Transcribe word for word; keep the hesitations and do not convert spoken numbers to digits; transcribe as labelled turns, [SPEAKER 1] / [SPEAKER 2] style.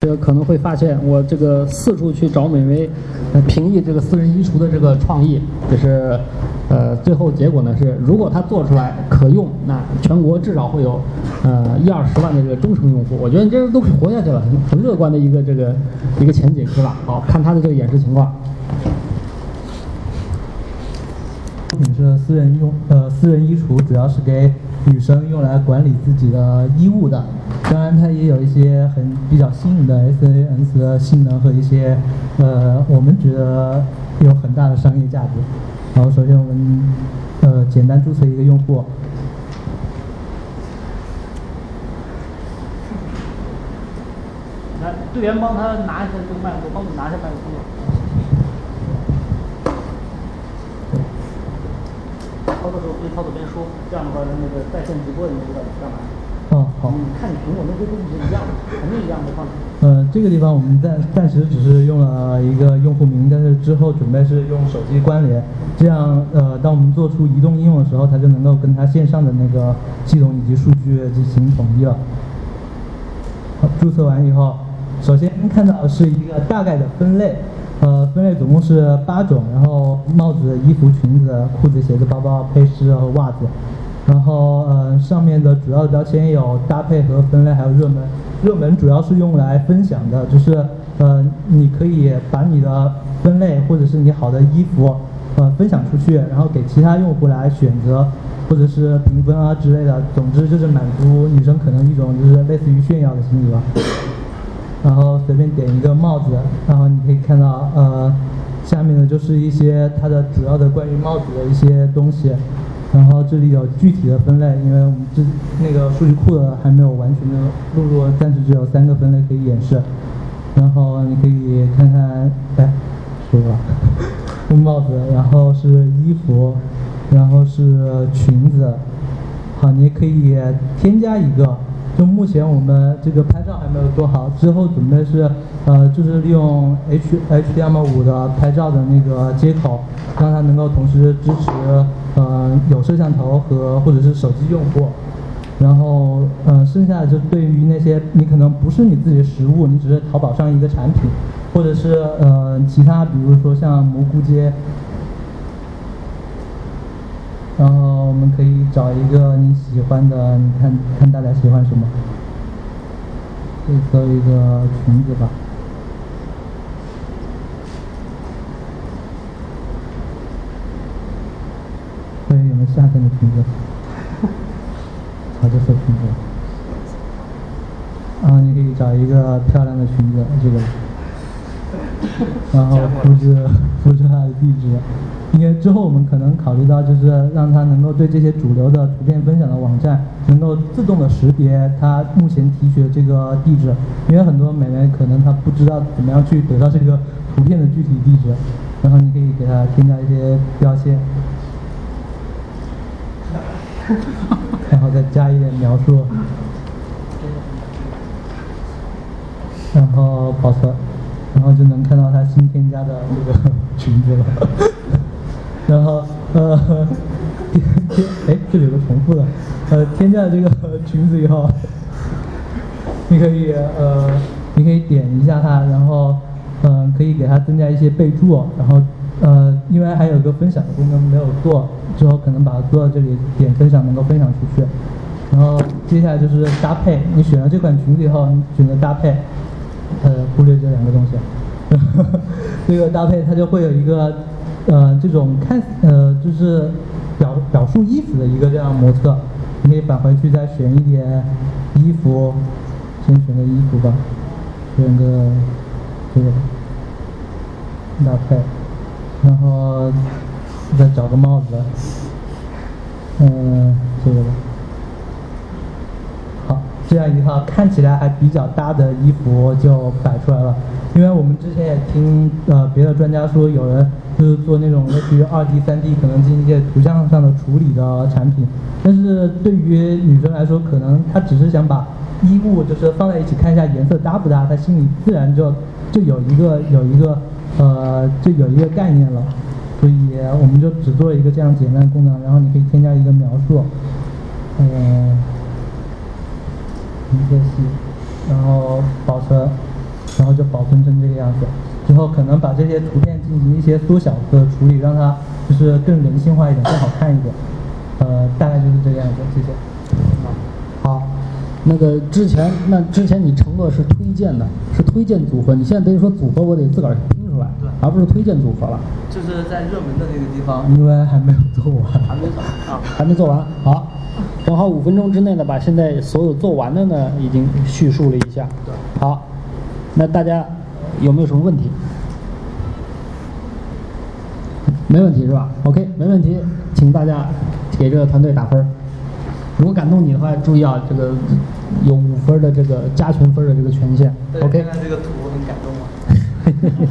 [SPEAKER 1] 这个可能会发现我这个四处去找美眉，呃，评议这个私人衣橱的这个创意，就是呃，最后结果呢是，如果它做出来可用，那全国至少会有呃一二十万的这个忠诚用户。我觉得你这都可以活下去了，很很乐观的一个这个一个前景，是吧？好看他的这个演示情况。
[SPEAKER 2] 作品是私人用呃私人衣橱，主要是给女生用来管理自己的衣物的。当然，它也有一些很比较新颖的 S A N 的性能和一些呃我们觉得有很大的商业价值。然后，首先我们呃简单注册一个用户。
[SPEAKER 1] 来，队员帮他拿一下这个麦克风，帮你拿一下麦克风。操作的时候边操作边说，这样的话，那个在线直播你就知道你干嘛。
[SPEAKER 2] 哦，好。
[SPEAKER 1] 你看你苹果那些东西是一样的，肯定一样的放。
[SPEAKER 2] 呃，这个地方我们暂暂时只是用了一个用户名，但是之后准备是用手机关联，这样呃，当我们做出移动应用的时候，它就能够跟它线上的那个系统以及数据进行统一了。好，注册完以后，首先看到是一个大概的分类。呃，分类总共是八种，然后帽子、衣服、裙子、裤子、鞋子、包包、配饰和袜子。然后呃，上面的主要的标签有搭配和分类，还有热门。热门主要是用来分享的，就是呃，你可以把你的分类或者是你好的衣服呃分享出去，然后给其他用户来选择，或者是评分啊之类的。总之就是满足女生可能一种就是类似于炫耀的心理吧。然后随便点一个帽子，然后你可以看到，呃，下面的就是一些它的主要的关于帽子的一些东西。然后这里有具体的分类，因为我们这那个数据库的还没有完全的录入，暂时只有三个分类可以演示。然后你可以看看，哎，说吧，是帽子，然后是衣服，然后是裙子。好，你也可以添加一个。就目前我们这个拍照还没有做好，之后准备是呃，就是利用 H HTML 五的拍照的那个接口，让它能够同时支持呃有摄像头和或者是手机用户。然后呃，剩下的就对于那些你可能不是你自己的实物，你只是淘宝上一个产品，或者是呃其他，比如说像蘑菇街。然后我们可以找一个你喜欢的，你看看大家喜欢什么，可以搜一个裙子吧。对，有没有夏天的裙子？好，就搜裙子。然后你可以找一个漂亮的裙子，这个。然后复制复制它的地址。因为之后我们可能考虑到，就是让它能够对这些主流的图片分享的网站，能够自动的识别它目前提取的这个地址。因为很多美眉可能她不知道怎么样去得到这个图片的具体地址，然后你可以给它添加一些标签，然后再加一点描述，然后保存，然后就能看到它新添加的这个裙子了。然后呃，添哎，这里有个重复的，呃，添加了这个裙子以后，你可以呃，你可以点一下它，然后嗯、呃，可以给它增加一些备注，然后呃，因为还有一个分享的功能没有做，之后可能把它做到这里，点分享能够分享出去。然后接下来就是搭配，你选了这款裙子以后，你选择搭配，呃，忽略这两个东西，这个搭配它就会有一个。呃，这种看呃就是表表述衣服的一个这样模特，你可以返回去再选一点衣服，先选个衣服吧，选个这个搭配，然后再找个帽子，嗯、呃，这个吧。好，这样一套看起来还比较搭的衣服就摆出来了。因为我们之前也听呃别的专家说，有人就是做那种类似于二 D、三 D 可能进行一些图像上的处理的产品，但是对于女生来说，可能她只是想把衣物就是放在一起看一下颜色搭不搭，她心里自然就就有一个有一个呃就有一个概念了，所以我们就只做了一个这样简单的功能，然后你可以添加一个描述，嗯、呃，一个系，然后保存。 然后就保存成这个样子。之后可能把这些图片进行一些缩小的处理，让它就是更人性化一点，更好看一点。呃，大概就是这个样子。谢谢。
[SPEAKER 1] 好，那个之前那之前你承诺是推荐的，是推荐组合，你现在等于说组合我得自个儿拼出来，
[SPEAKER 2] 对，
[SPEAKER 1] 而不是推荐组合了。
[SPEAKER 2] 就是在热门的那个地方，因为还没有做完，
[SPEAKER 1] 还没啊，还没做完。好，正好五分钟之内呢，把现在所有做完的呢已经叙述了一下。
[SPEAKER 2] 对，
[SPEAKER 1] 好，那大家有没有什么问题？没问题是吧 ？OK， 没问题，请大家给这个团队打分。如果感动你的话，注意啊，这个有五分的这个加权分的这个权限。OK。
[SPEAKER 2] 看看这个图很感动吗？